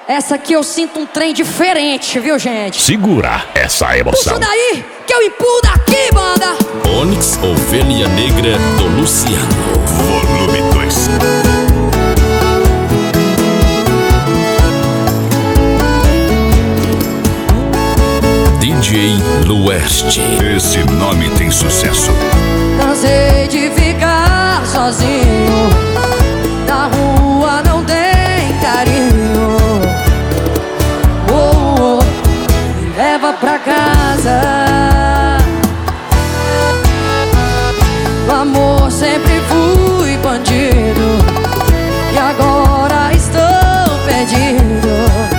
Essa aqui eu sinto um trem diferente, viu, gente? Segura essa emoção. Puxa daí, que eu empurro daqui, banda. Onyx, Ovelha Negra do Luciano. Volume 2. DJ Lueste. Esse nome tem sucesso. Cansei de ficar sozinho. Na rua não tem carinho. Oh, oh, me leva pra casa. No amor sempre fui bandido e agora estou perdido.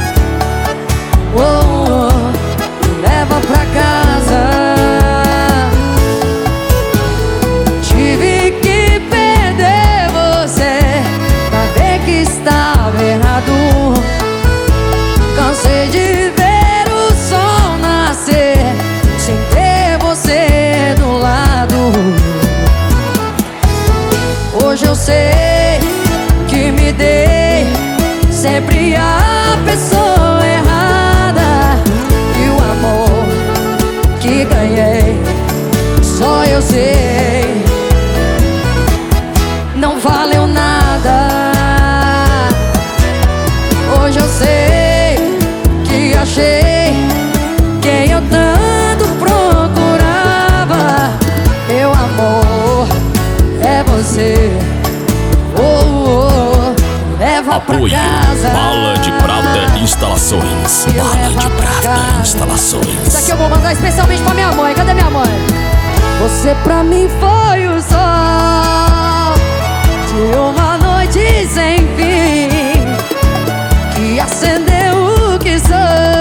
Oh, oh, me leva pra casa. Tive que perder você pra ver que estava errado. Cansei de ver o sol nascer sem ter você do lado. Hoje eu sei que me dei sempre a pessoa errada. E o amor que ganhei só eu sei não valeu nada. Hoje eu sei que achei quem eu tanto procurava. Meu amor é você. Oh, oh, leva pra Apoio casa. Bala de Prata Instalações. Bala de Prata Instalações. Isso aqui eu vou mandar especialmente pra minha mãe. Cadê minha mãe? Você pra mim foi o sol de uma noite sem fim, que acendeu o que sou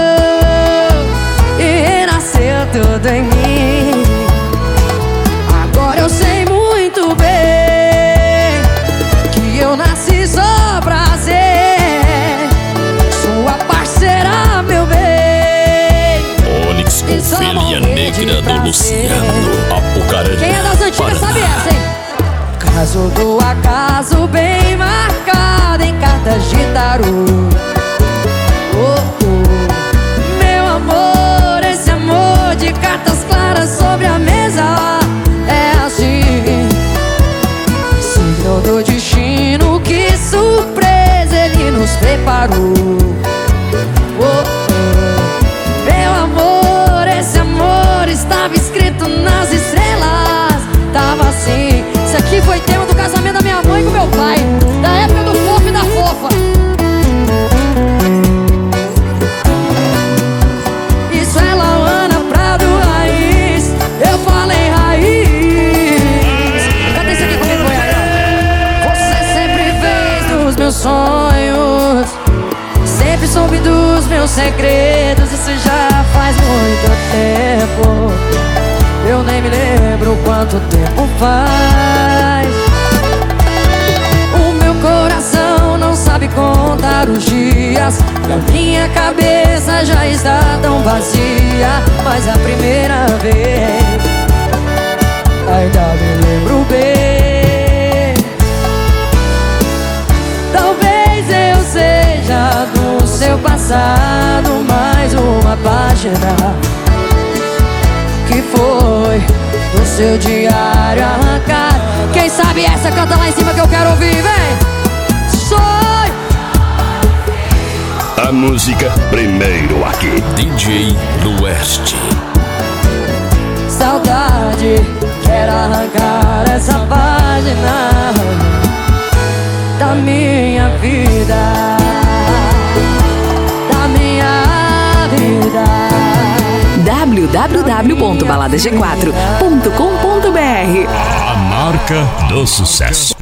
e renasceu tudo em mim. Agora eu sei muito bem que eu nasci só pra ser sua parceira, meu bem. Onyx, Ovelha Negra do Luciano. Apucarana. Quem é das antigas sabe essa, hein? Caso do acaso bem marcado em cartas de tarô. Oh, oh. Meu amor, esse amor de cartas claras sobre a mesa é assim. Signo do destino, que surpresa ele nos preparou. Oh, oh. Meu amor, esse amor estava escrito nas estrelas. Tava assim. Isso aqui foi tema do casamento da minha mãe com meu pai, da época do fofo e da fofa. Isso é Lauana Prado Raiz. Eu falei raiz. Canta isso aqui comigo, Goiânia. Você sempre fez dos meus sonhos, sempre soube dos meus segredos. Isso já faz muito tempo. Eu nem me lembro quanto tempo faz. O meu coração não sabe contar os dias, e a minha cabeça já está tão vazia. Mas a primeira vez ainda me lembro bem. Talvez eu seja do seu passado mais uma página que foi do seu diário arrancado. Quem sabe essa canta lá em cima que eu quero ouvir, vem! Sonho! A música primeiro aqui. DJ Lueste. Saudade, quero arrancar essa página da minha vida, da minha vida. www.baladag4.com.br. A marca do sucesso.